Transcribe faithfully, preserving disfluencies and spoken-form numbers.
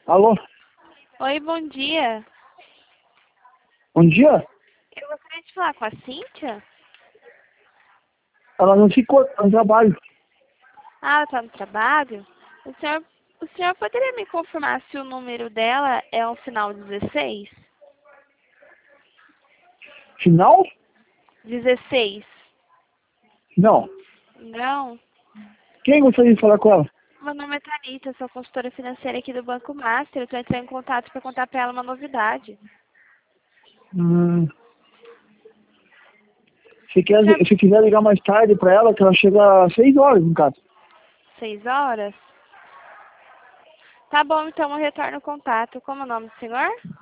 Alô? Oi, bom dia. Bom dia? Eu gostaria de falar com a Cíntia. Ela não ficou no trabalho. Ah, ela está no trabalho? O senhor, o senhor poderia me confirmar se o número dela é um final dezesseis? Final? dezesseis. Não. Não? Quem gostaria de falar com ela? Meu nome é Thalita, sou consultora financeira aqui do Banco Master. Eu estou entrando em contato para contar para ela uma novidade. Hum, se, quer, Senhor, se quiser ligar mais tarde pra ela, que ela chega às seis horas em casa. seis horas? Tá bom, então eu retorno o contato. Como é o nome do senhor?